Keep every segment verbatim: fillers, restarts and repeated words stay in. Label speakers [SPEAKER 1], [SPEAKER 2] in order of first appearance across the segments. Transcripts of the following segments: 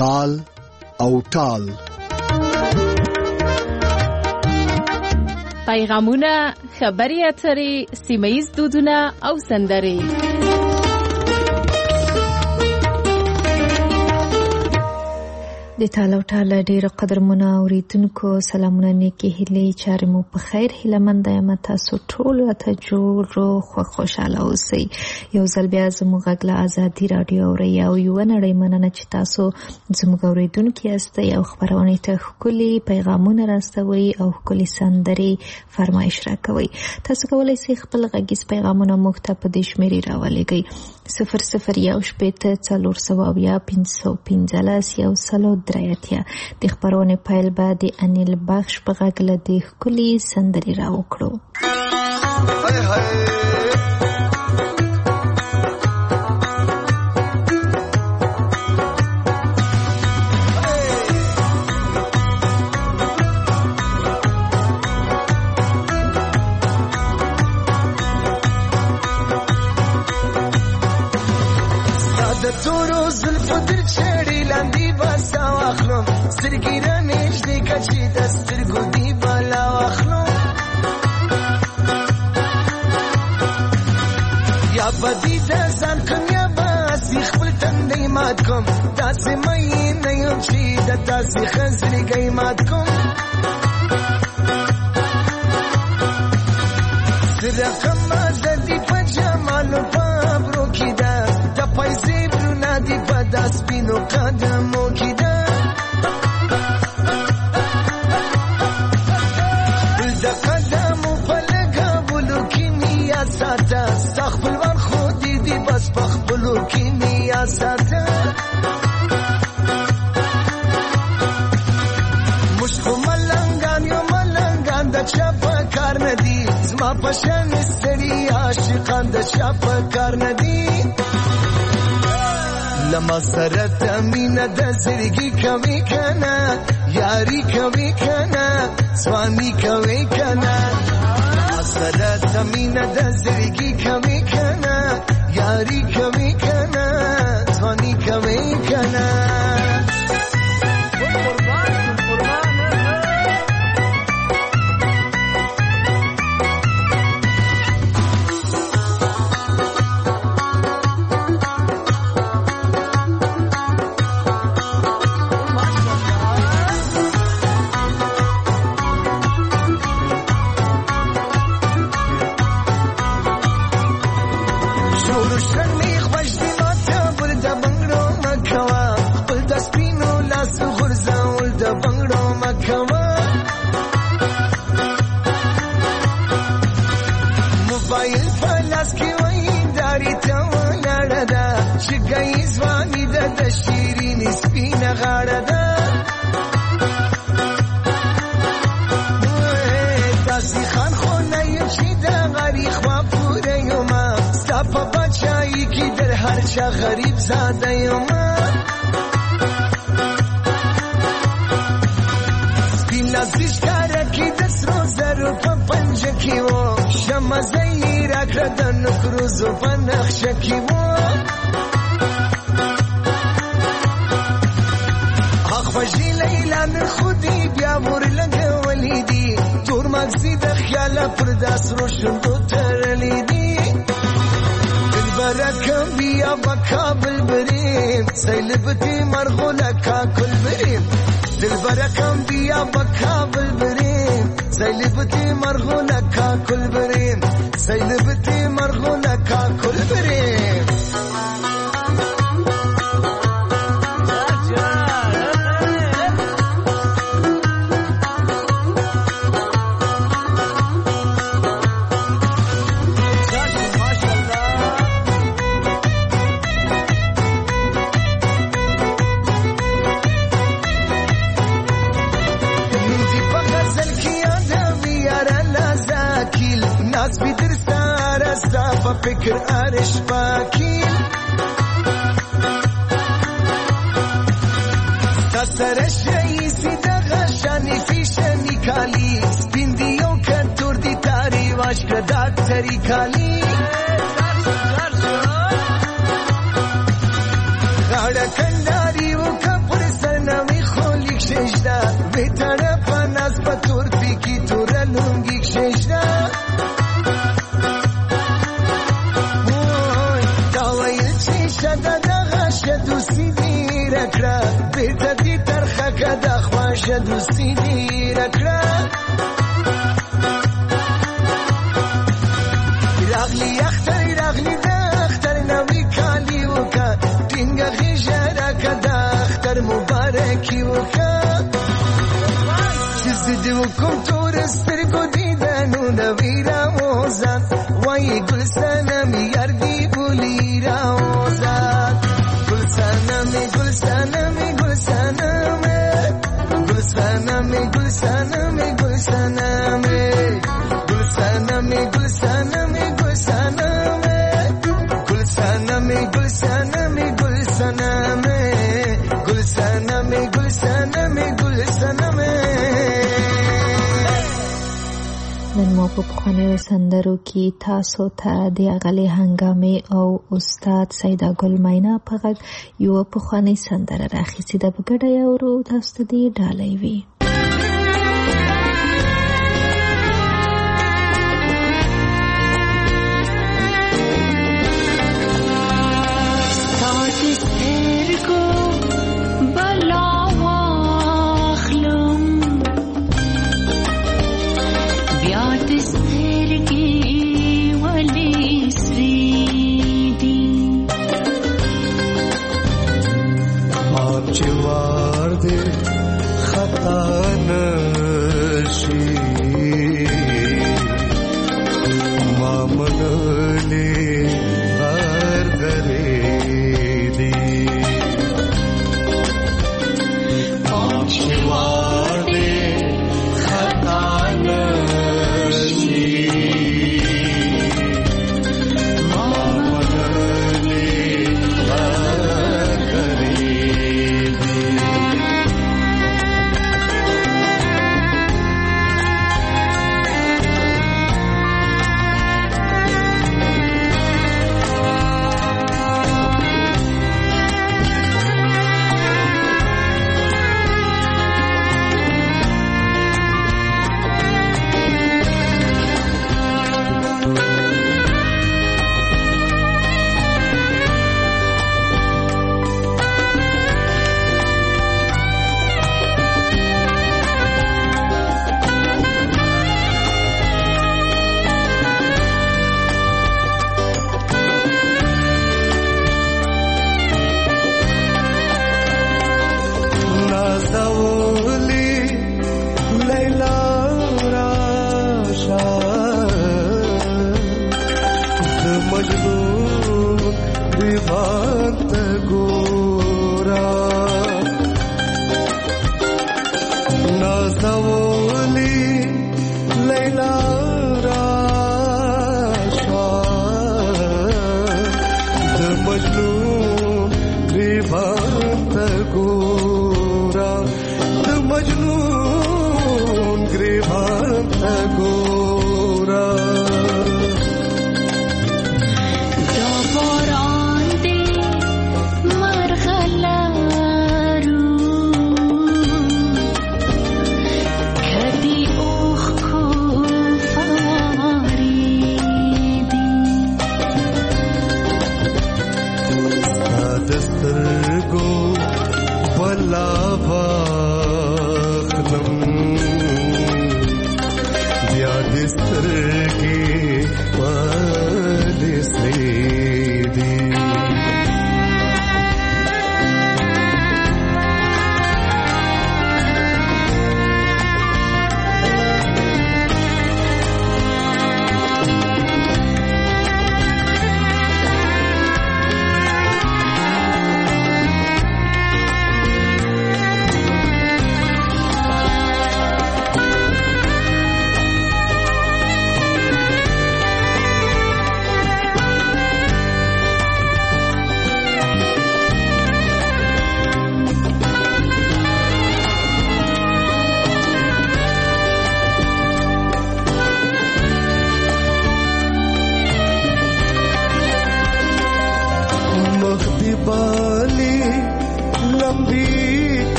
[SPEAKER 1] تال او ټال.
[SPEAKER 2] پیغامونه، خبري اترې، سیمه‌ییز دودونه او سندرې.
[SPEAKER 3] د تاله او ټاله ډېر قدرمنو اوریدونکو سلامونه، نیکې هیلې، چارې مو په خیر. هیلهمنده یم تاسو ټول ته جوړ روغ خوشاله اوسئ. یو ځل بیا زموږ غږ له ازادي راډیو اورئ او یوه نړۍ مننه چې تاسو زموږ اوریدونکي یاستئ او خپرونې ته ښکلي پیغامونه راستوئ او ښکلي سندرې فرمایش راکوئ. تاسو کولی شئ خپل غږیز پیغامونه موږ ته په دې شمېرې راولېږئ: صفر صفر یو شپېته څلور سوه اویا پنځه سوه پنځلس یو سل او درې اتیا. د خپرونې پیل به د انیل بخش په غږ له دې ښکلي سندرې راوکړو.
[SPEAKER 4] تورو زلفو در چړې لاندې باسا واخلم، سترګې را نږدې که چې د سترګو دې بالا واخلم، یا به دې د ځان کم یا باسي خپل تندی مات کم، داسې مینه یم چې د داسې خزرګۍ مات کم. رقمه د دې په جمالو په ابرو کې ده، د پیسې برونه دې په دا سپینو قدمو کې ده، د قدمو په لګولو کې نیا ساته، ستا خپلوان خو دې دې بس په خپلو کې نیا ساته. موږ خو ملنګان یو، ملنګان د چا په کار نه دي، زما په شان ستړي عاشقان د چا په کار نه دي. لما سره د مینه د زړګي کوي کنه، یاري کوي کنه، ځواني کوي کنه. لما سره د مینه د زړګي کوي کنه، یاري کوي کنه، ځواني کوي کنه. چا غریب زاده یما سپین لازیش کاره کی د سرو زرو په پنجه کې و، شمه زیی را کړه د نکروزو په نقشه کې و، اخوژي لیلا نن خودی بیا مور لګولې دي، تور مغزي د خیاله پر داسرو شوندو تړلې دي. برکم بیا بکابل بریم سیلبتی مرغوله کاکل بریم، دل برکم بیا بکابل بریم سیلبتی مرغوله کاکل بریم، سیلبتی مرغوله کاکل بریم. فکر آرش پاکیل تسرش رئیسی دغه شانی فیشنی کالی، سپین دیو کتور دی تاری واش کدات تری کالی، غاړه کنداری و کپر خواشه دوستی دیر کړه بیرته دې ترخه کده خواشه دوستی دیر کړه راغلی اختر راغلی د اختر نوی کالی وکا ټینګه غیژه راکده اختر مبارکي وکا چې دې وکم تور سترګو دیدنو نوی راوزان وای ګل سنم یار دی بولی راوزان ګل سنم ګل سنم ګل سنم ګل سنم ګل سنم ګل سنم ګل سنم ګل سنم ګل سنم ګل سنم ګل سنم ګل سنم ګل سنم ګل سنم ګل سنم
[SPEAKER 3] نن مو په پخوانیو سندرو کې تاسو ته د اغلې هنګامې او استاد سیده ګل مینا په غږ یو پخوانی سندره راخیستې ده په ګډه یې اورو تاسو ته دې ډالۍ وي
[SPEAKER 4] جوار دے خطا نشی مامن لے غار کرے دی جوار دے خطا نشی مامن لے غار کرے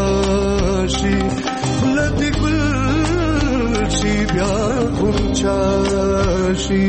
[SPEAKER 4] شي لدی ګل شي بیا غونچا شي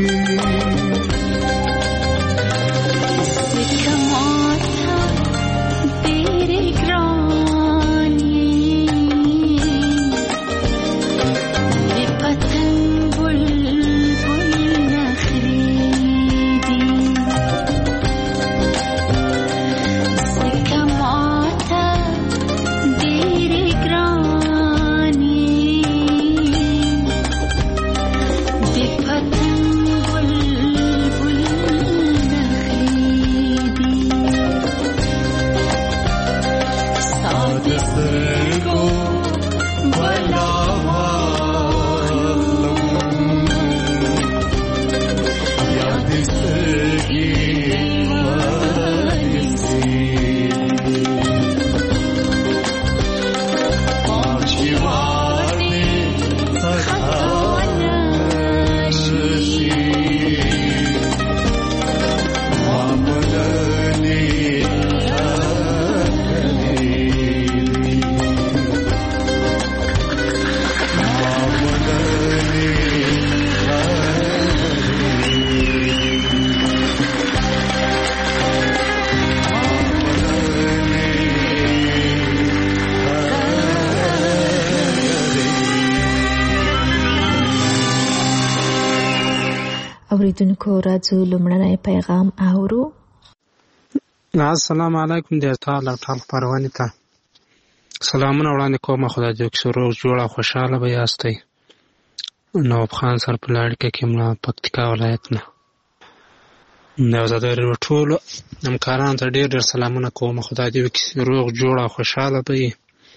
[SPEAKER 3] اوریدونکو راځو لومړنی پیغام اورو.
[SPEAKER 5] السلام علیکم د ټال او ټال پروانې ته سلامونه وړاندې کوم. خدای دې وکړي روغ جوړ او خوشاله به یاستئ. نواب خان سر په اړیکه کې ملا پکتیکا ولایت نه نو زه د ټولو همکارانو ته ډېر ډېر سلامونه کوم. خدای دې وکړي روغ جوړ او خوشاله به یې.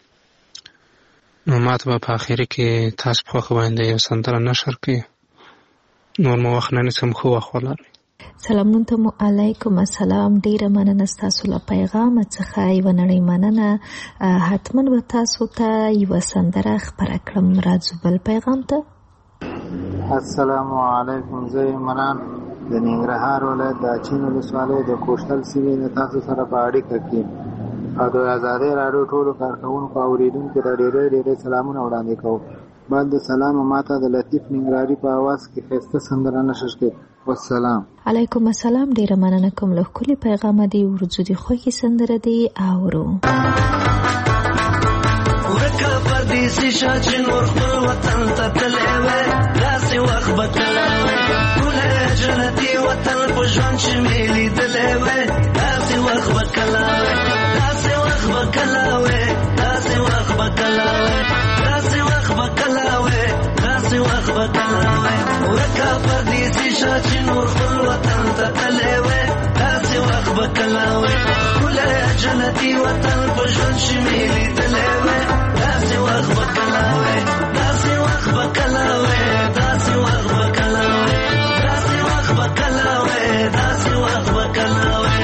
[SPEAKER 5] نو ماته به په اخري کې تاسو په خوښه باندې یو سندره نشر کړئ. نور مو وخت نه نیسم، ښه وخت ولرئ.
[SPEAKER 3] سلامونه ته مو علیکم السلام. ډیره مننه ستاسو له پیغام څخه. یوه نړۍ مننه. حتما به تاسو ته یوه سندره خپره کړم. راځو بل پیغام ته.
[SPEAKER 6] السلام علیکم. زه ایمران د ننګرهار ولایت د اچین ولسوالۍ د کوشتل سیمې نه تاسو سره په اړیکه کې او د ازادۍ راډیو ټولو کارکوونکو او اورېدونکو ته ډېرې ډېرې سلامونه وړاندې کوم. بعد د سلام ماته د لطیف ننګرهاري په اواز کې ښایسته سندره نشر کړئ. والسلام.
[SPEAKER 3] علیکم السلام. ډیره مننه کوم له ښکلي پیغامه دی. ورځو دې خوښې سندره دی اورو.
[SPEAKER 4] ورکه پردیسي شه چې نور خپل وطن ته تللی وی، داسې وخت به کله وی ښکلی جنتي وطن په ژوند چې مې لیدلی وی، داسې وخت به کله وی داسې وخت به کله وی داسې وخت به کله وی داسې وخت به کله وی داسې وخت به کله وی ورکه پردیسي شه چې نور خپل وطن ته تللی وی، داسې وخت به کله وی ښکلی جنتي وطن په ژوند چې مې لیدلی وی، داسې وخت به کله وی داسې وخت به کله وی داسې وخت به کله وی داسې وخت به کله وی داسې وخت به کله وی.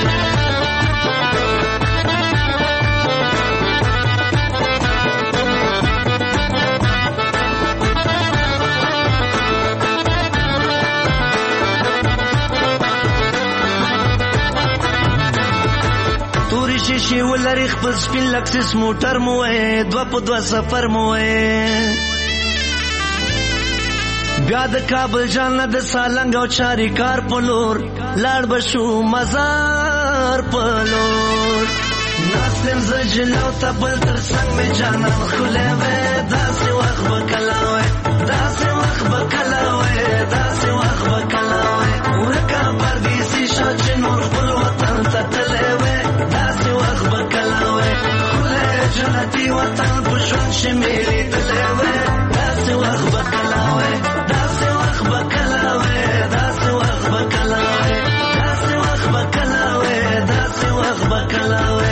[SPEAKER 4] شیشې ولري خپل سپین لکسس موټر مو وې دوه په دوه سفر مو وې بیا د کابل جان نه د سالنګ او چاریکار په لور لاړ بشو مزار په لور ناستم زه جلو ته بل تر څنګ مې جانان ښکلی وې داسې وخت به کله وې داسې وخت به کله وې داسې وخت به کله وې ورکه پردیسي شه چې نور خپل وطن ته تللی وې داسې وخت به کله وی ښکلی جنتي وطن په ژوند چې مې لیدلی وی، داسې وخت به کله وی داسې وخت به کله وی داسې وخت به کله وی داسې وخت به کله وی داسې وخت به کله وی.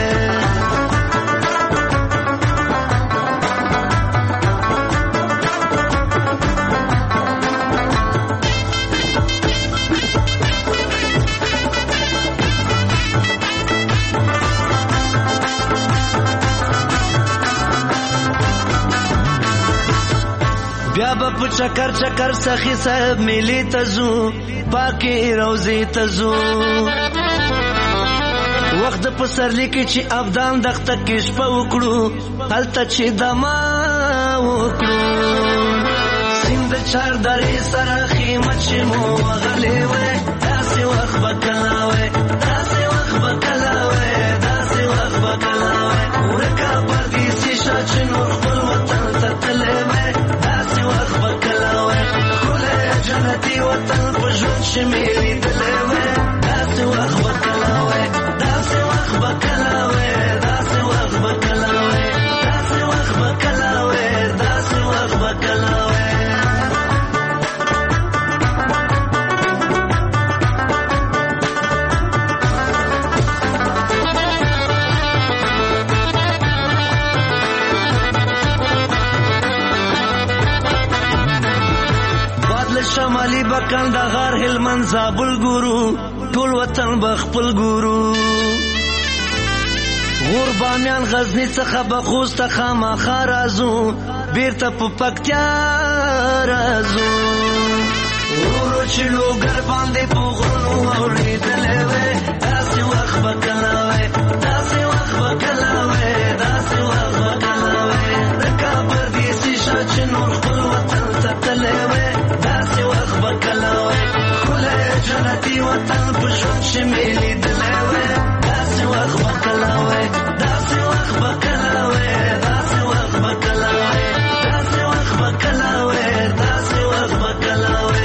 [SPEAKER 4] بیا به په چکر چکر سخی صاحب میلی ته ځو، پاکې روضې ته ځو، وخت په سرلی کې چې ابدان دغته کې شپه وکړو هلته چې دما وکړو سیند چار درې سره خیمه چې مو وغلې وې داسې وخت به کله وې داسې وخت به کله وې داسې وخت به کله وې ورکه پردیسي شه چې نور خپل وطن ته تللی وې داسې وخت به کله وې ښکلی جنتي وطن په ژوند چې مې لیدلی وې داسې وخت به کله وې داسې وخت به کله وې داسې وخت به کله وې داسې وخت به کله وې داسې وخت به کله وې شمالی بکن دا غار هلمند زابل ګورو ټول وطن بخپل ګورو غور بامیان غزنی څخه بخوست ته خامخا راځو بیرته په پکتیا راځو ورورو چې لوګر باندې په غرونو اورېدلی وې داسې وخت به کله وې داسې وخت به کله وې داسې وخت به کله وې د کابل دیسي شه چې نور خپل وطن ته تللی وې داسې وخت به کله وې ښکلی جنتي وطن په ژوند چې مې لیدلی وې داسې وخت به کله وې داسې وخت به کله وې داسې وخت به کله وې داسې وخت به کله وې داسې وخت به کله وې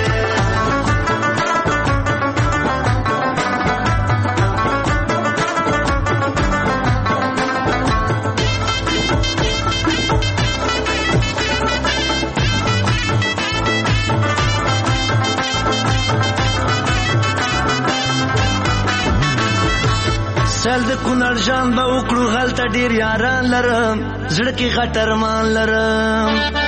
[SPEAKER 4] سل د کونړ جان به وکړو هلته ډېر یاران لرم زړه کې غټ ارمان لرم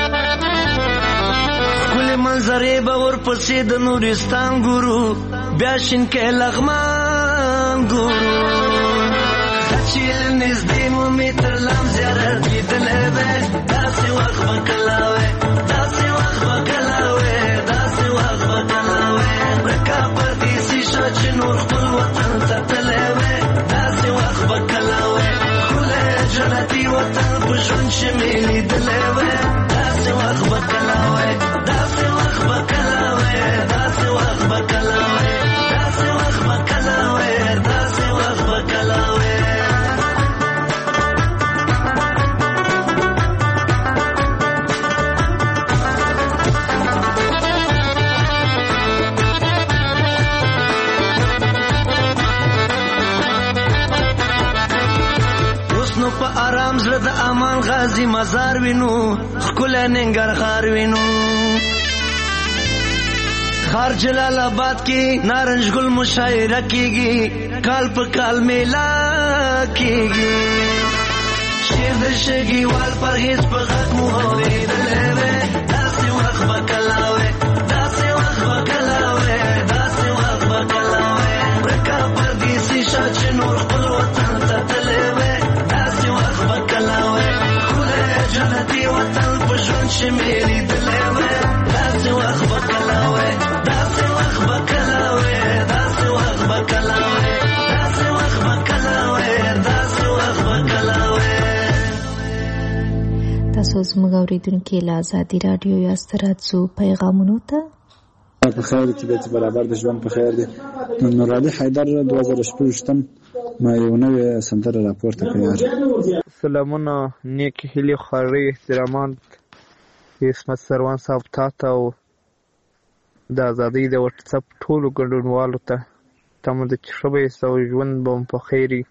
[SPEAKER 4] ښکلې منظرې به ورپسې د نورستان ګورو بیا شینکۍ لغمان ګورو چې له نږدې مو مې تر لام زیارت لیدلی وې داسې وخت به کله وې داسې وخت به کله وې داسې وخت به کله وې ورکه پردیسي شه چې نور خپل وطن ته تللی وې داسې وخت به کله وې ښکلی جنتي وطن په ژوند چې مې لیدلی وې داسې وخت به کله وې داسې وخت به کله وې داسې وخت به کله وې داسې وخت به کله وې داسې وخت به کله وې په آرام زړه د امان غازی مزار وینو ښکلی ننګرهار وینو ښار جلال آباد کې نارنج ګل مشاعره کیږي کال په کال میله کیږي شعر د شګیوال پرهیز په غږ مو اورېدلی وې داسې وخت به کله وې داسې وخت به کله وې داسې وخت به کله وې ورکه پردیسي شه چې نور خپل وطن ته تللی وې جنتي وطن په ژوند چې مې لیدلی وې داسې وخت به کله وې داسې وخت به کله وې داسې وخت به کله وې داسې وخت به کله وې داسې وخت به کله وې
[SPEAKER 3] تاسو زموږ اورېدونکي له ازادي راډیو یاست راځو پیغامونو ته
[SPEAKER 7] په خیر طبیعت برابر د ژوند په خیر دی نورعلي حیدر دوه زره شپږ ما یو نوې سندره راپورته کړې
[SPEAKER 5] سلامونه نیک هیلې خوارۍ احترامات عصمت سروان صاحب تا ته او د ازادۍ د وټساپ ټولو ګډونوالو ته تمه ده چې ښه به یې او ژوند به مو په خیر وي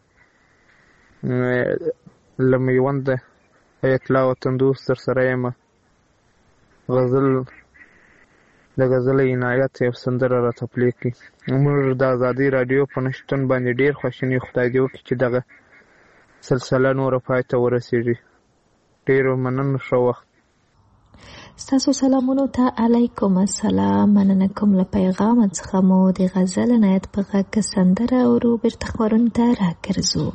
[SPEAKER 5] له میونده ایت الله وطن دوست در سره یم غزل د غزل عنایت یو سندره راته پلی کړي موږ د ازادۍ راډیو په نشتون باندې ډېر خواشین یو خدای دې وکړي چې دغه سلسله نوره پای ته ورسېږي ډېر مننه ښه وخت
[SPEAKER 3] ستاسو سلامونو ته علیکم السلام مننه کوم له پیغام څخه مو د غزل عنایت په غږ سندره اورو بیرته خپرونې ته راګرځو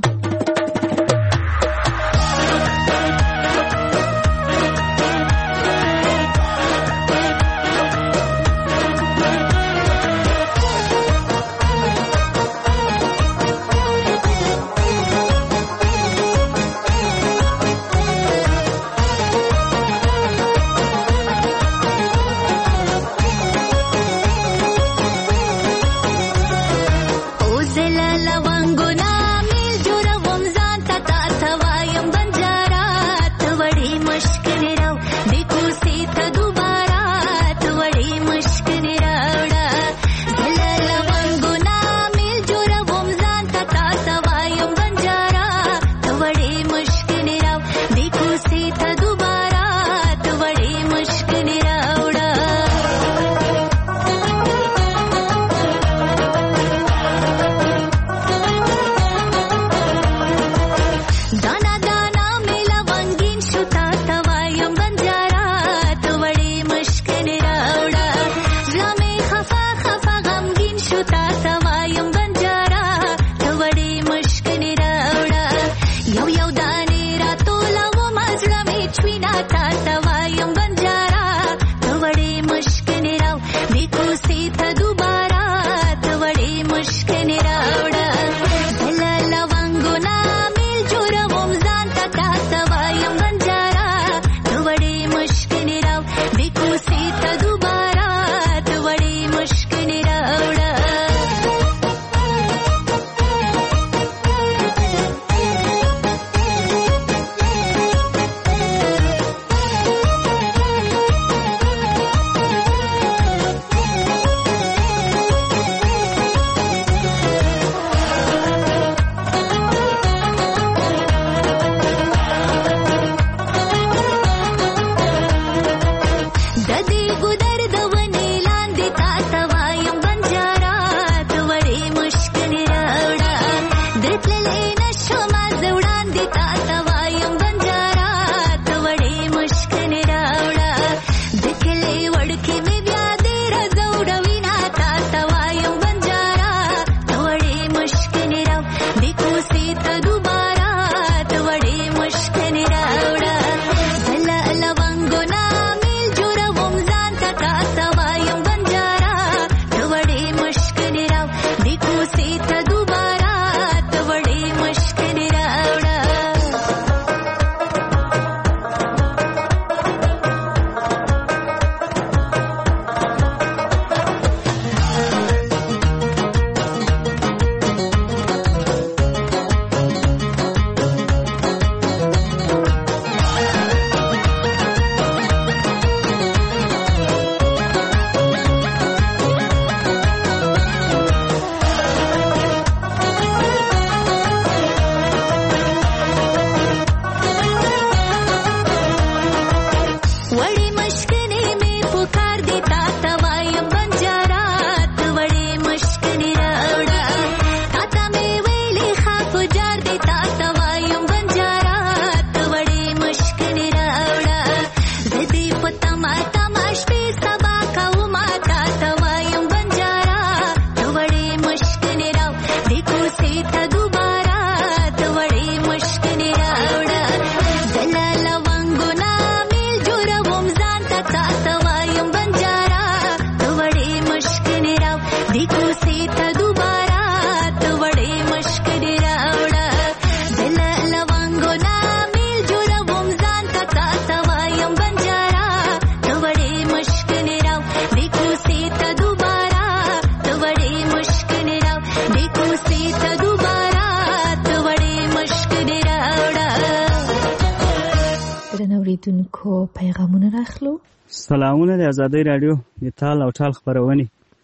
[SPEAKER 3] اوریدونکو پیغامونه راخلو.
[SPEAKER 8] سلامونه د آزادۍ رادیو د تال او ټال خبرونه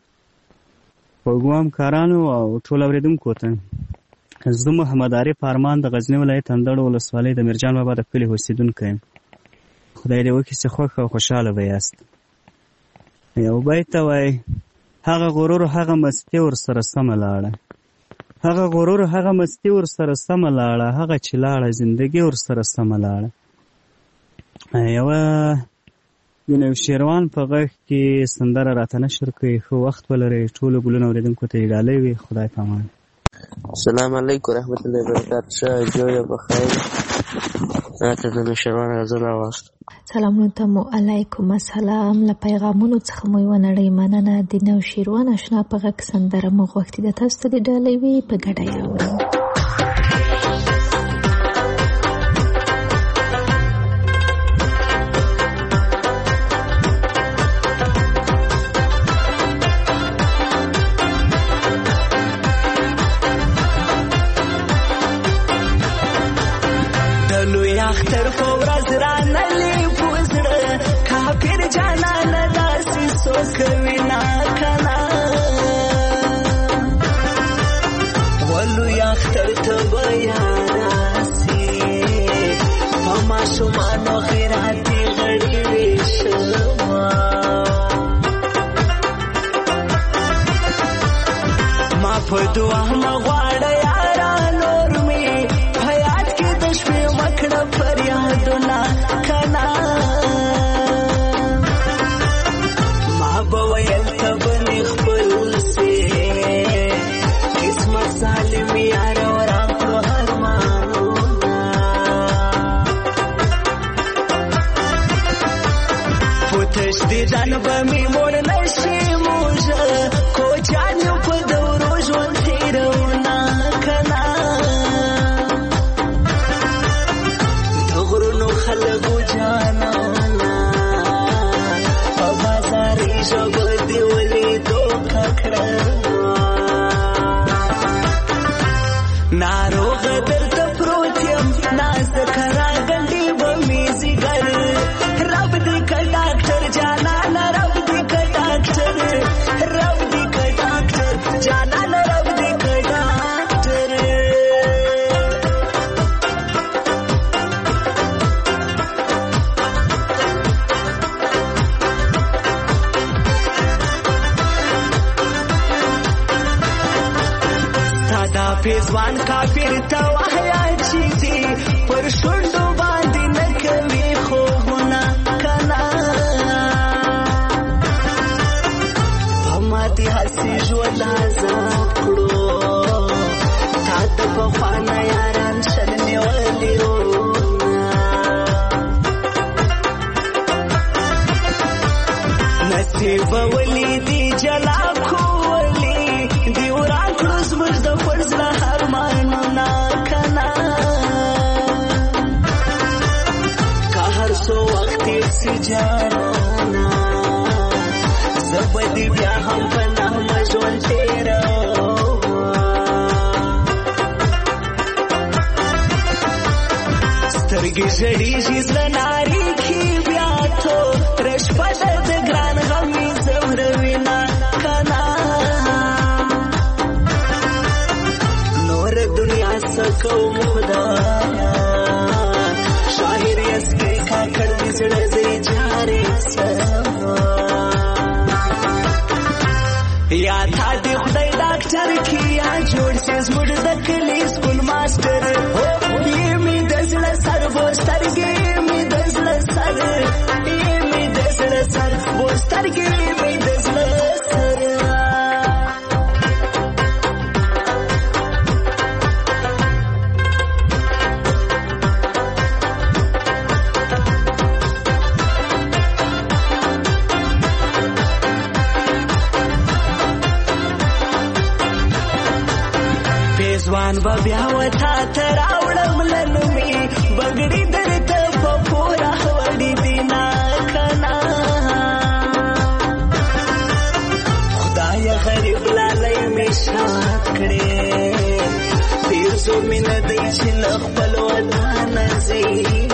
[SPEAKER 8] پروګرام کارانو او ټول اوریدونکو ته زه محمد عارف ارمان د غزنی ولایت اندړ ولسوالۍ د میرجان بابا د کلی اوسیدونکی یم. خدای دې وکړي چې خوښ او خوشحاله به یاست. یو بیت وایي هغه غرور هغه مستی ورسره سمه لاړه، هغه غرور هغه مستی ورسره سمه لاړه، هغه چې لاړه زندګي ورسره سمه لاړه. یوه د نوشیروان په غږ کې سندره راته نشر کوي. ښه وخت ولرئ ټولو ګلونه اورېدونکو ته یې ډالۍ وي. خدای پامان.
[SPEAKER 9] السلام علیکم رحمت الله وبرکاته. ښه جوړه بخیر. راته د نوشیروان غزل راواست.
[SPEAKER 3] سلامونه ته مو علیکم السلام. له پیغامونو څخه مو یوه نړۍ مننه. د نوشیروان اشنا په غږ سندره مو غوښتې ده، تاسو ته د ډالۍ وي، په ګډه یې اورو.
[SPEAKER 10] اختر په ورځ را نلی کوي نا کنا ولو یا اختر ته بیاناسي ما شومانو خیراتي غړي وشما ما په دعا مغواړه یارا نور می حیات کې د شپې مکړه فریادونه کنا ما به ویل ته بنې خپل سي قسمت سالم یار ورا کړو هرمانونه پوتش دې ځان به می مور نشي موجه کو جان په دورو ژوند تیرونه کنا دغرونو خلکو جانانا په بازار ژبه دې ولیدو ککړه ناروغ درته پروت یم ناز د کرا ګنډې به مې ځیګر رب دې که ډاکټر جانانه رب دې که ډاکټر رب دې که ډاکټر جانانه رب دې که ډاکټر ستا پیزوان کافر ته وحیا چې دي پر شونډو باندې نه کوي خوبونه کنا په ماتې هسې ژوند عذاب کړو تا د پخوانه یاران شل نیولي وروڼه نصیب ولیدي جلا کولی دی وران کړو زموږ د فرزله ارمانونه کنا که هر څو وخت یې سي جانانه زه به دې بیا هم په نغمه ژوند تېروم سترګې ژړېږي زړه نارېږي بیا توره شپه ده د ګران غم مې ځوروینه کنا نور دنیا څه کوم خدایا شاعر یس کې کاکړ دې زړه زې جارې سما یا تا دې خدای ډاکټر کې یا جوړ سي زموږ د کلي سکول ماسټر یې مې د زړه سر وو سترګې مې د زړه سر یې مې د زړه سر وو سترګې مې د زړه سر پیزوان به بیا وتا ته راوړم لنمې بګړې درته په پوره وړې دي نا کنا خدایه غریب لالی مې شاد کړې پیرزو مینه دی چې له خپل وطنه ځي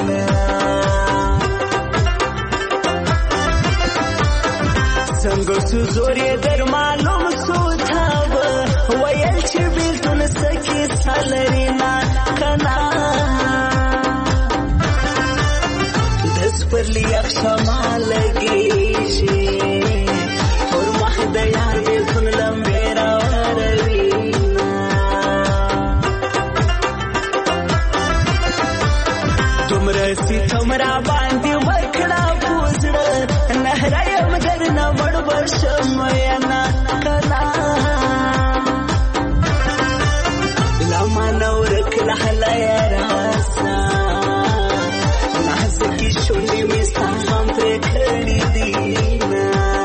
[SPEAKER 10] څنګه څو زور یې در معلوم سو تا به ویل چې بیلتون سکې سالري نا کنا د سپرلي اخشما لګېږي پر مخ د یار بیلتون لمبې راوروينه دومره ستم را باندې وکړه پوزړه نهره یم درنه مړ به شم ینه کنا منورک لحلا یا راسا نازکی شونډې مې ستا غم پرې کړې دي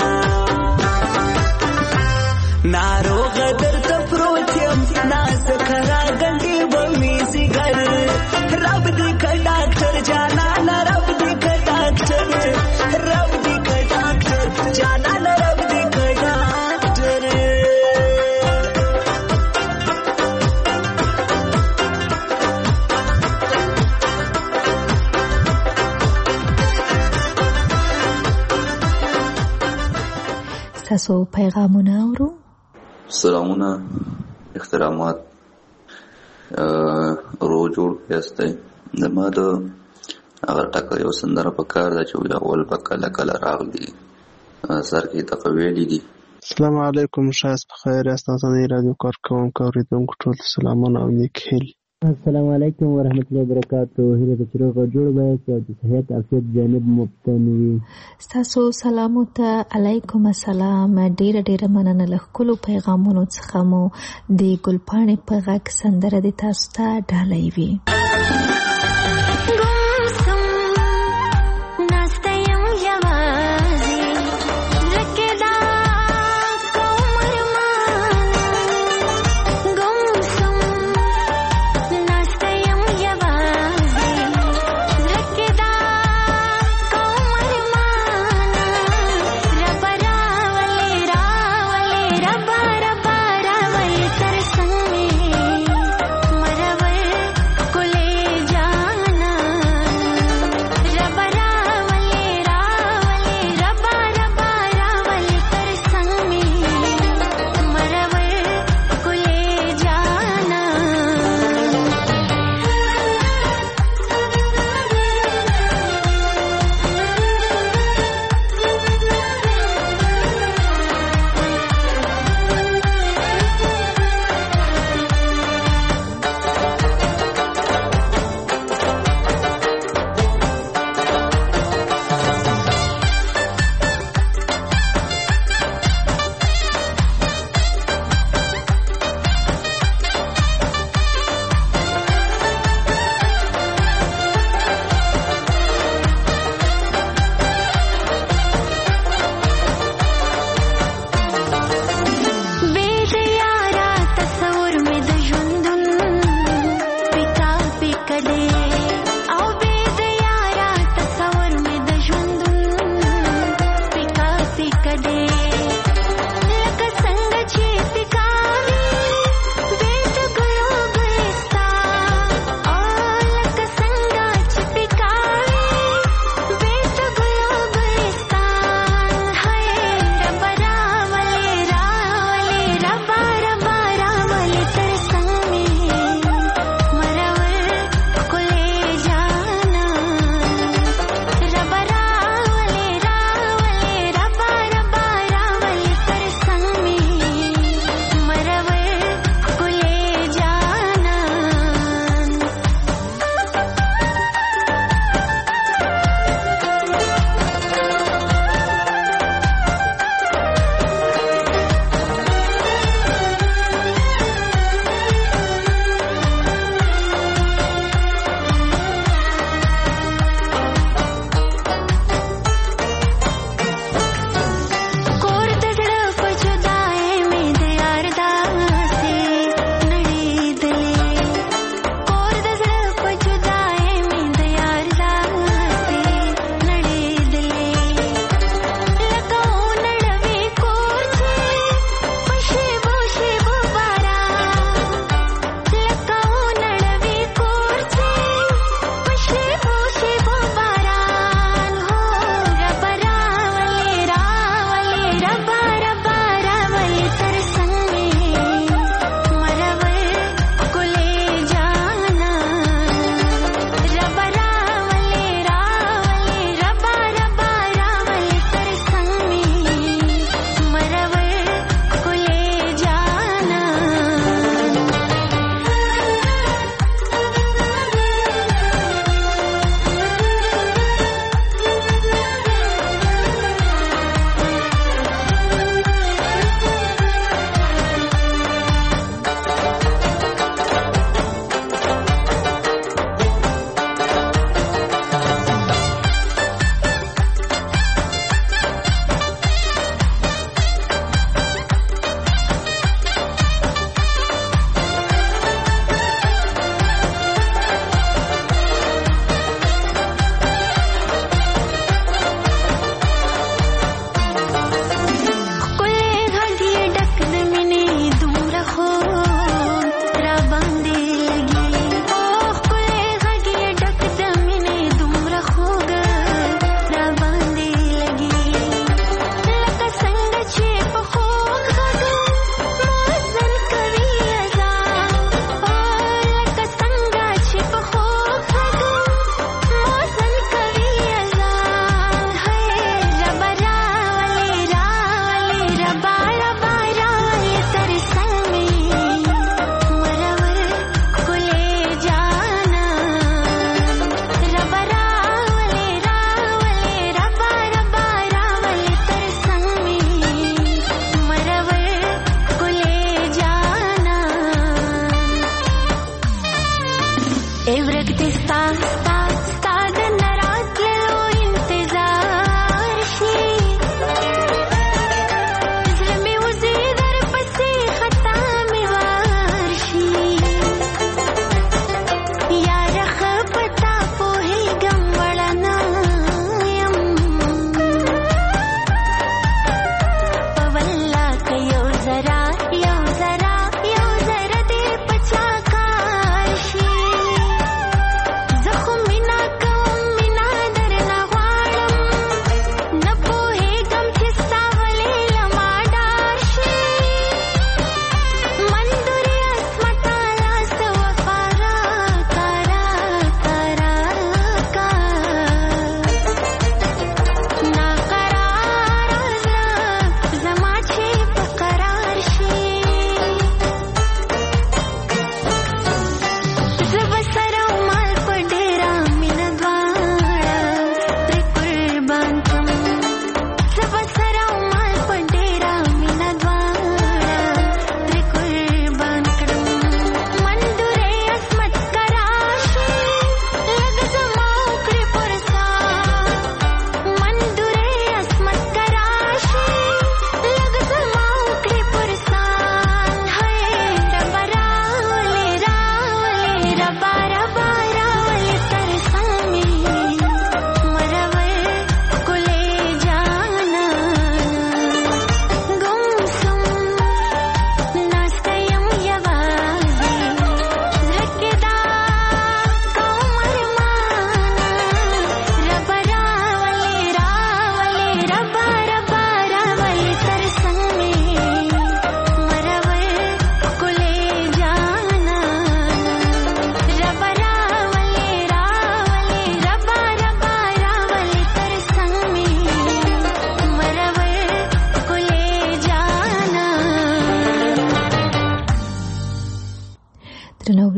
[SPEAKER 3] تاسو پیغامونه اورو.
[SPEAKER 11] سلامونه، احترامات، رو جوړ یاستئ. زما د هغه ټکه یو سندره په کار ده چې اول به کله کله راغلي سر کې دغه ویلي دي.
[SPEAKER 12] السلام علیکم، ښایست په خیر یاست. نازنۍ رادیو کارکوونکو اورېدونکو ټول سلامونه او نیک هیلې.
[SPEAKER 13] السلام علیکم ورحمت الله وبرکاتو. هیله ده چې روغ او جوړ به یاست او د صحت عافیت جانب مبتن وي.
[SPEAKER 3] ستاسو سلامو ته علیکم السلام. ډېره ډېره مننه له ښکلو پیغامونو څخه مو د ګلپاڼې په غږ سندره د تاسو ته ډالۍ وي.
[SPEAKER 14] Colegio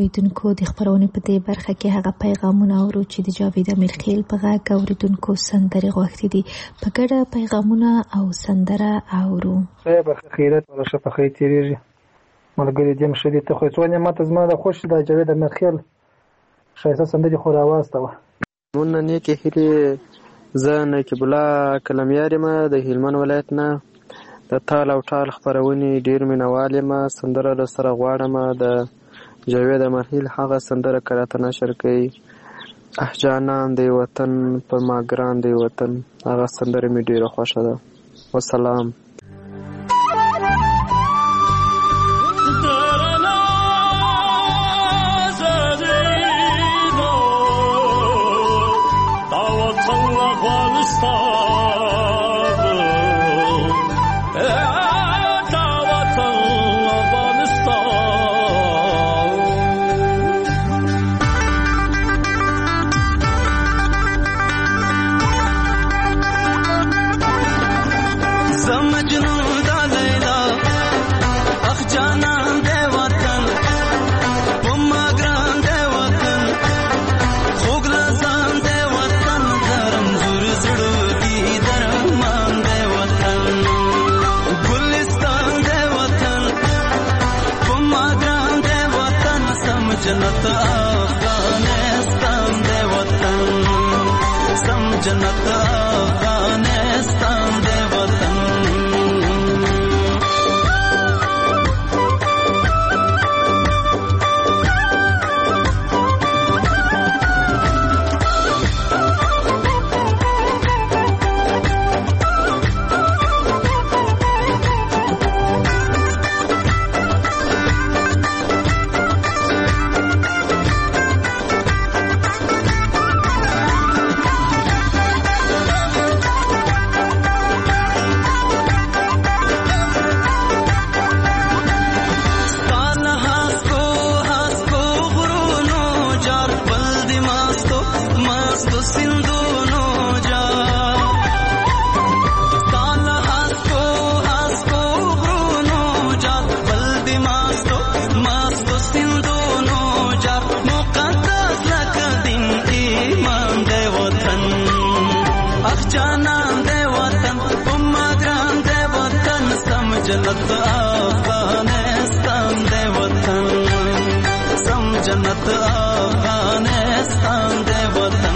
[SPEAKER 3] اوریدونکو د خبرونې په دې برخه کې هغه پیغامونه اورو چې د جاوید امیرخیل په غږ اوریدونکو سندرې غوښتي دي. په ګډه پیغامونه او سندره اورو.
[SPEAKER 14] خیر په خیرت ولا شه په خیر تیریږي ملګری دې مشدي ته خو څو نعمت زما د خوش د جاوید امیرخیل شایسته سندرې خو راواسته و.
[SPEAKER 15] مون نه کې هلي زه نقیب الله کلمیار ما د هلمند ولایت نه د تال او ټال خبرونې ډیر مینوال یم. سندره له سره غواړم د جاوید امیرخیل هغه سندره کراته نشر کوي اه جانان دی وطن په ما ګران دی وطن. هغه سندره مې ډیره خوښه ده. والسلام.
[SPEAKER 10] जन्नत अफगानिस्तान दे वतन सम जन्नत अफगानिस्तान दे वतन. जन्नत अफगानिस्तान दे वतन सम जन्नत अफगानिस्तान दे वतन.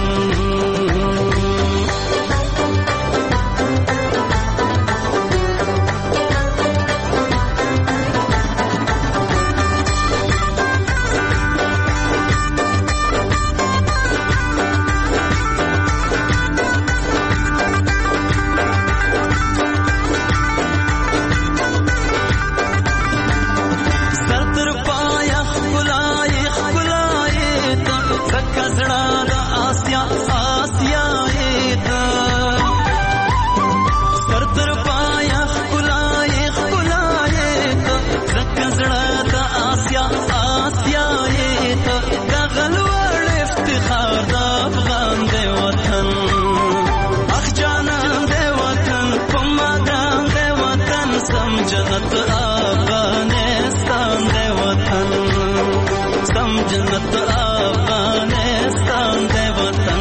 [SPEAKER 10] जन्नत अफगानिस्तान दे वतन सम जन्नत अफगानिस्तान दे वतन.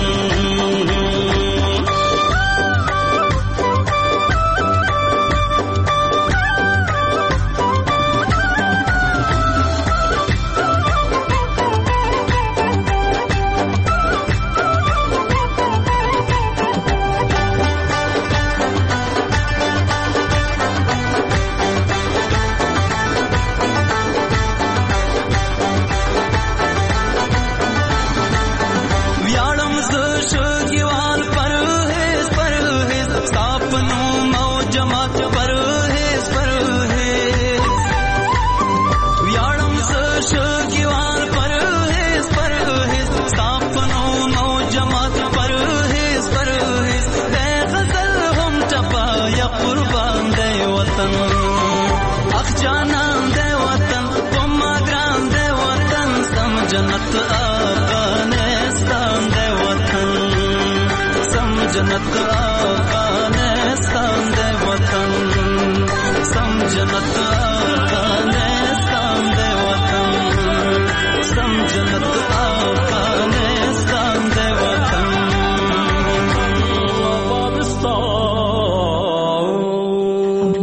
[SPEAKER 10] जन्नत अफगानिस्तान दे वतन सम जन्नत अफगानिस्तान दे वतन सम जन्नत अफगानिस्तान दे वतन सम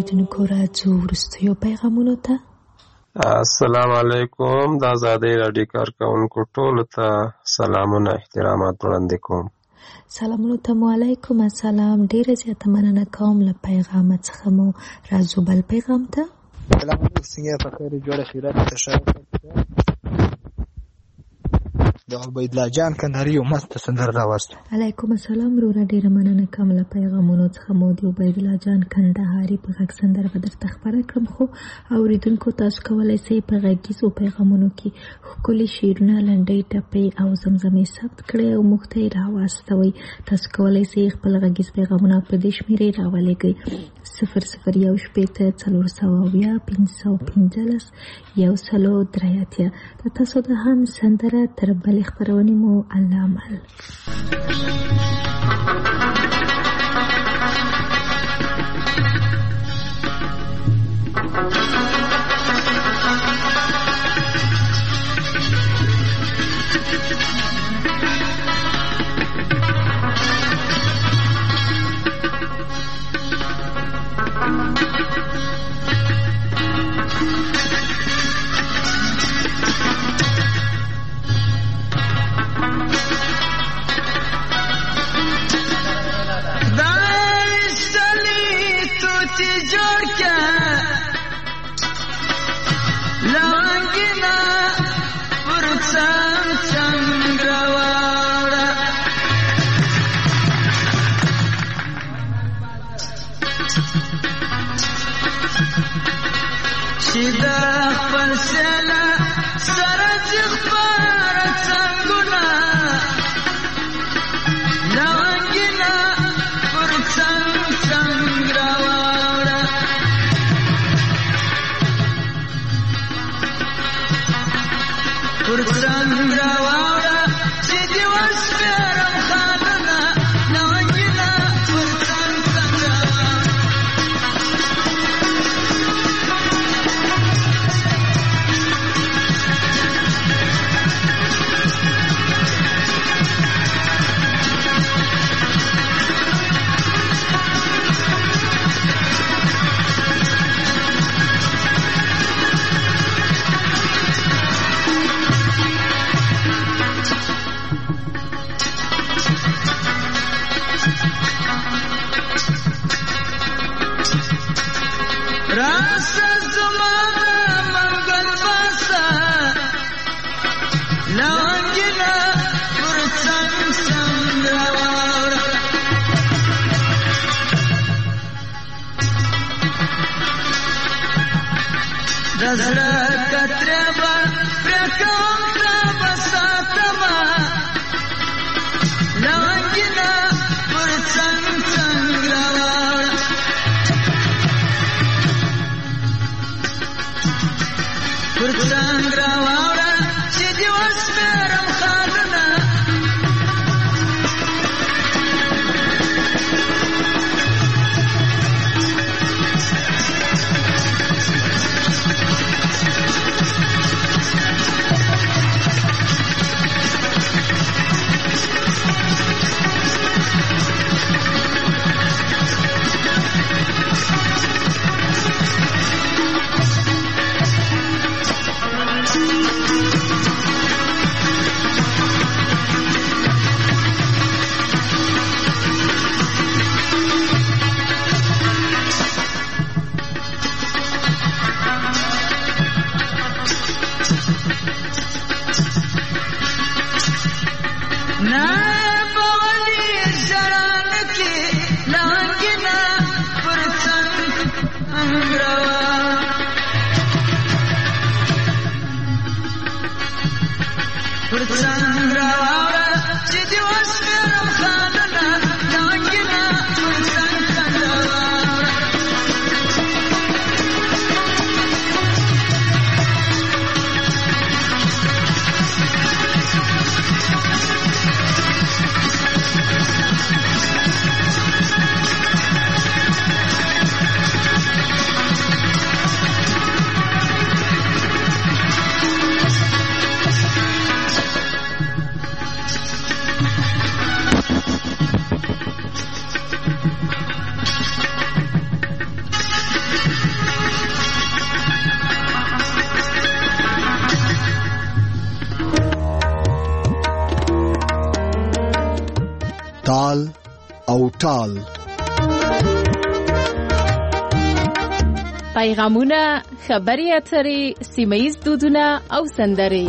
[SPEAKER 3] اوریدونکو راځو وروستیو پیغامونو ته.
[SPEAKER 16] السلام علیکم. د ازادۍ راډیو کارکونکو ټولو ته سلامونه احترامات وړاندې کوم.
[SPEAKER 3] سلامونو ته مو علیکم السلام. ډیره زیاته مننه کوم له پیغام څخه مو راځو بل پیغام ته.
[SPEAKER 6] سلام علیکم. څنګه په خیر جوړه خیرات تشکر د عبید الله جان کندهاری یو مست سندره راوست.
[SPEAKER 3] علیکم السلام. وروره ډیره مننه کوم له پیغامونو څخه مو د عبید الله جان کندهاری په غږ سندره به درته خبره کړم. خو اوریدونکو تاسو کولی شئ په غږیزو پیغامونو کې ښکلي شعرونه لنډۍ ټپې او زمزمې ثبت کړئ او موږ ته یې راواستوئ. تاسو کولی شئ خپل غږیز پیغامونه په دې شمېرې راولېږئ: صفر صفر یو شپېته څلور سوه اویا پنځه سوه پنځلس یو سلو درې اتیا. د تاسو د هم سندره تر بلې خپرونې مو الله مل.
[SPEAKER 1] تال او ټال.
[SPEAKER 2] پیغامونه، خبري اترې، سیمه‌ییز دودونه او سندرې.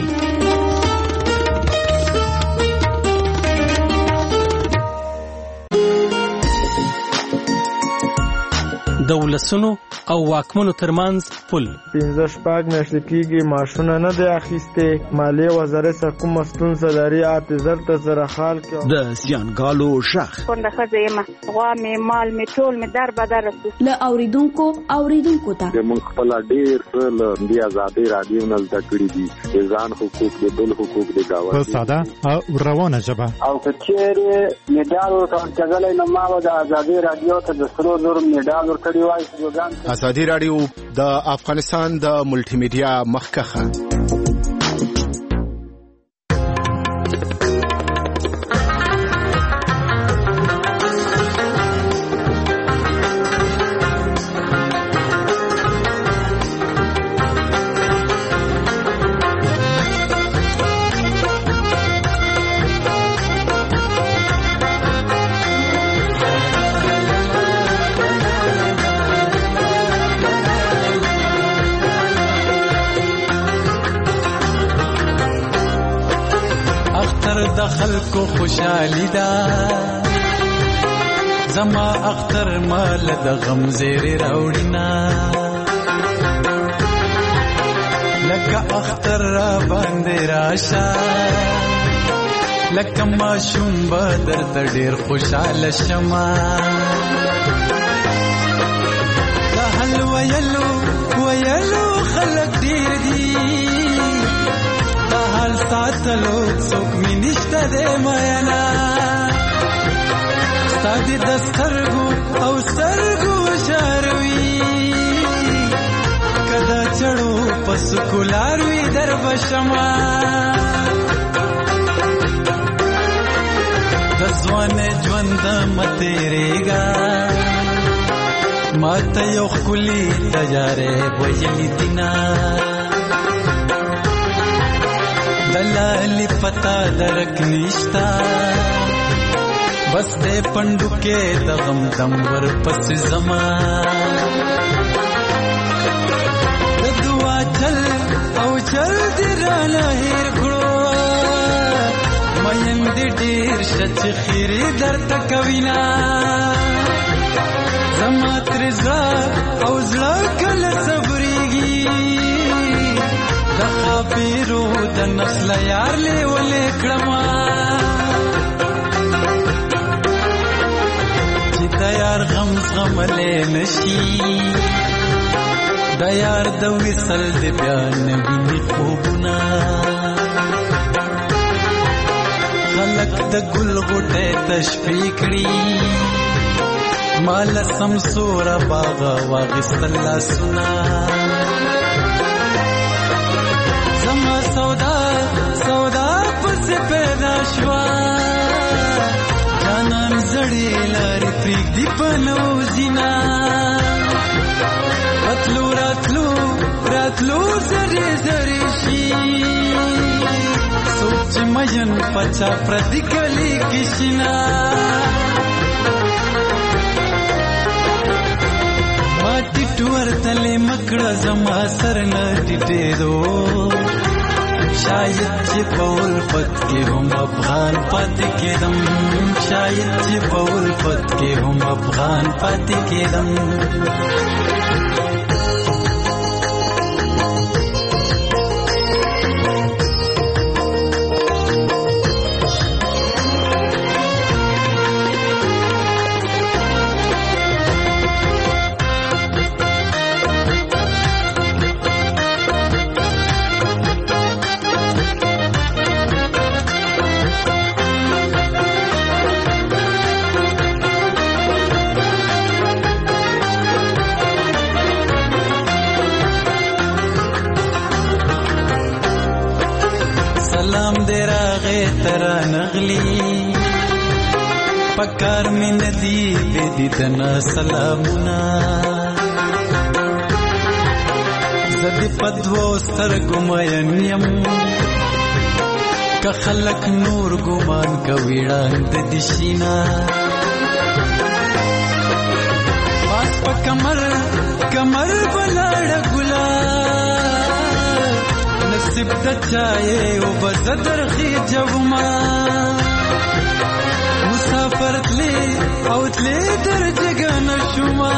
[SPEAKER 17] د ولسونو او واکمنو ترمنځ پل.
[SPEAKER 18] پنځه شپږ میاشتې کېږي معاشونه نه دی اخیستې. مالیې وزارت څخه کومه ستونزه لري اته زر ته زره خال کې.
[SPEAKER 19] د زیانګالو شخ
[SPEAKER 20] کونډه ښځه یم، غوا مې مال مې ټول مې در بدر رسو.
[SPEAKER 21] له اوریدونکو اوریدونکو ته
[SPEAKER 22] موږ خپل ډېر څه له دې ازادۍ رادیو نه زده کړي دي. د ځان حقوق د بل حقوق د دعوت
[SPEAKER 23] په ساده او روانه ژبه.
[SPEAKER 24] او که چېرې میډال ورته ورکړلی نو ما به د ازادۍ رادیو ته د سرو زرو میډال ورکړی وای.
[SPEAKER 25] ازادي رادیو د افغانستان د ملټي میډیا مخکخه.
[SPEAKER 26] د خلکو خوشحالي ده زما اختر مال د غم زیری راوړینا لکه اختر را باندې راشه لکه ماشوم به درته ډېر خوشحاله شمه د حل ویلو ویلو خلک ډېر دي حال ساتلو څوک می نشته دی مینا ستا دې د سترګو او سترګو شاروي که د چړو په سکولار وي در بشما د ځوانۍ ژوند مه تېرېږه ما ته یو ښکلي تجارې ویلي دینه دلالی پتا درک نشتا بس دے پندو کے دغم دم ور پس زمان دعا چل او چل دی رانا ہیر کھڑو مین دی دیر شچ خیری در تکوینا زما ترزا او زلا کل صبریگی دخا پیرو د نسل یار لی ولی کڑما چی دا یار غم زغم لی نشی دا یار دا وصل دی بیان وینی خوبونا خلق دا گل غوٹے تشفیکڑی مال سمسورا باغا واغست اللہ سنا زما سودا سودا پس پیدا شوا جانان زړی لارې پرېږدي په نوزینا راتلو راتلو راتلو زری زری شي سوچ مین پچا پردی کلی کشنا ما ټیټور تلې مکړه زما سر نه ټیټېدو شاید چې په الفت کې هم افغان پاتې کېدم شاید چې په الفت کې هم افغان پاتې کېدم پکار می ندی بے دیدنا سلامنا زدی پدوو سترگو مین یم که خلق نور گمان که ویڑان ددشینا په کمر کمر بلاړ ګلا نصیب د چای او بزدر خي جوما مسافر تلی او تلی در جګن شوما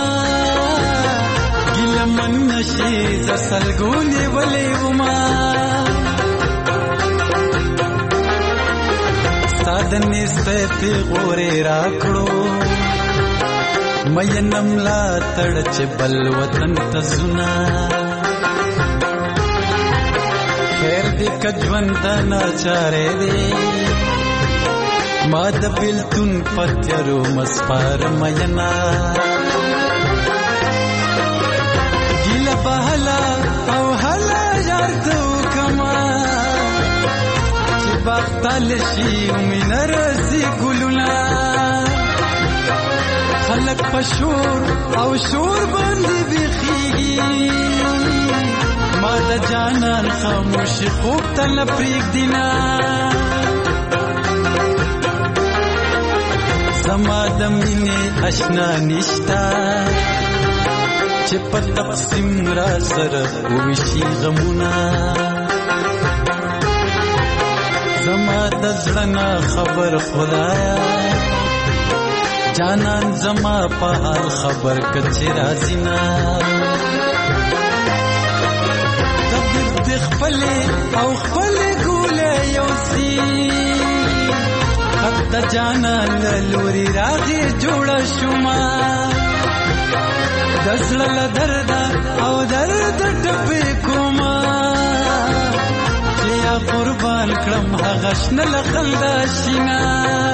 [SPEAKER 26] ګل من نشي ز سلګونی ولې وما سادنې ستې غورې راکړو مې نملا تړ چې بل وطن ته زنا خیر دې کجوند نه چارې دې ما د بلتون پتیرو مسپار مینا ګل بهلا او هلا یار تو کما چې بختل شي مين رسي ګلونا خلق پشور او شور باندې بخيږي ما د جانان خاموش خوب تل پریک دینا زما د مینې آشنا نشتا چې په تقسیم را سره وشي غمونه زما د زړه خبر خدایا جانان زما په حال خبر کچې راځي نه طبيب د خپل او خپل ګولې یوسي حق د جانان لوري راغي جوړ شوما دسل درد او درد ټپې کوما چې یا قربان کړم هغه شنل خلدا شینا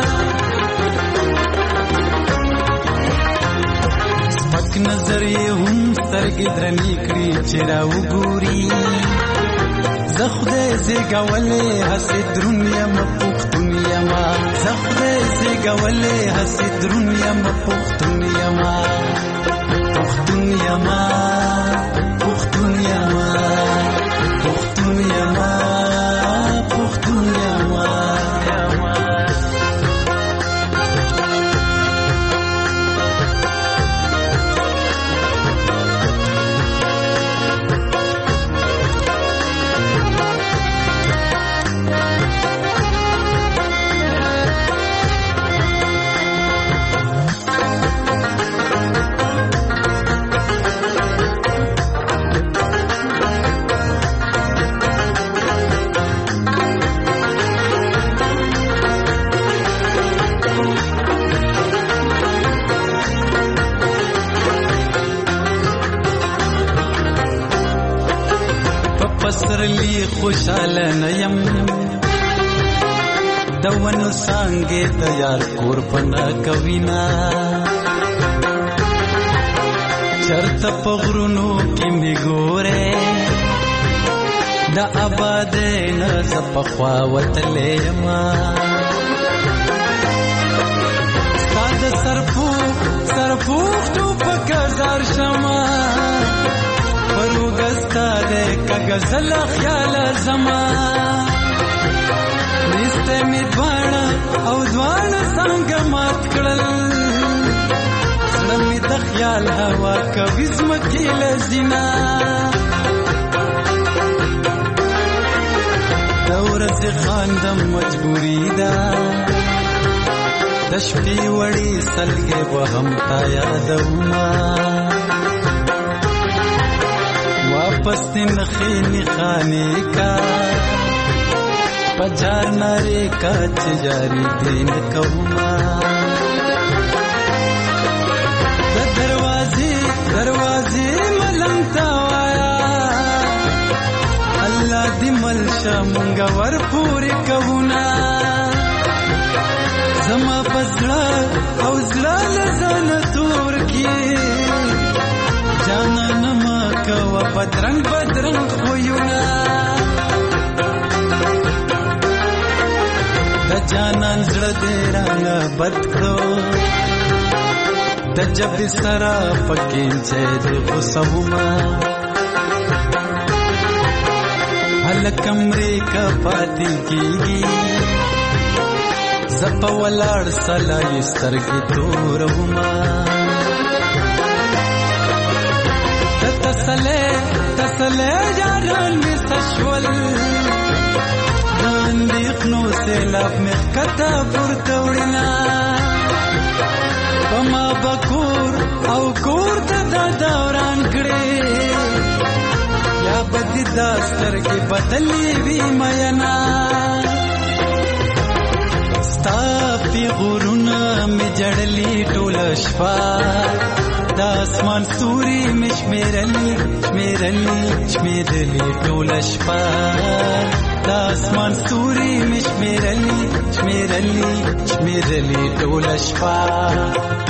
[SPEAKER 26] پک نظر یې هم سترګې درنې کړې چې را وګوري زه خدای زیږولې هسې دروند یم پښتون یم زه خدای زیږولې هسې دروند یم پښتون یم پښتون یم پښتون یم پښتون یم پښتون یم پسرلی خوشاله نیم دونو سانګې د یار کور پنا کوینا چرته پغرونو کې می ګوره د آباد نه زپخوا وتلې ما ستاد سرپو سرپو تو پکزار شما پروګستا دې کغزل خیال زما نسته می دواړه او دواړه څنګه مات کړل سلمي د خیال هوا کوي زمکې لزینا دورت خاندم مجبوری دا د شپې وړي سلګې به هم تا یادوما واپس تین خینی خانی کا پجار ناری کا چجاری دین کوما دروازی دروازی ملنگتا وایا اللہ دی ملشا منگا ور پوری کونا زما پزڑا او زڑا لزان تور کی جانا نما کوا بدرنگ بدرنگ خویونا دا جانان زړه دې رانه بد کړو د جب سرا پکې چې دې غوسوما هل کمرې کا پاتې کیږي زپ ولاړ سلای سترګې تورما تسلې تسلې جاران می سشول دندې خنو سیلاب مخ کته پورته وړنا پما بکور او کور ته دا دوران کړي یا بدی داستر کې بدلی وی مینا ستا پی غرونا می جړلی ټول شپه د اسمان ستوري مشمیرلی شمیرلی شمیرلی ټول شپه د اسمان ستوري مشمیرلی شمیرلی شمیرلی ټول شپه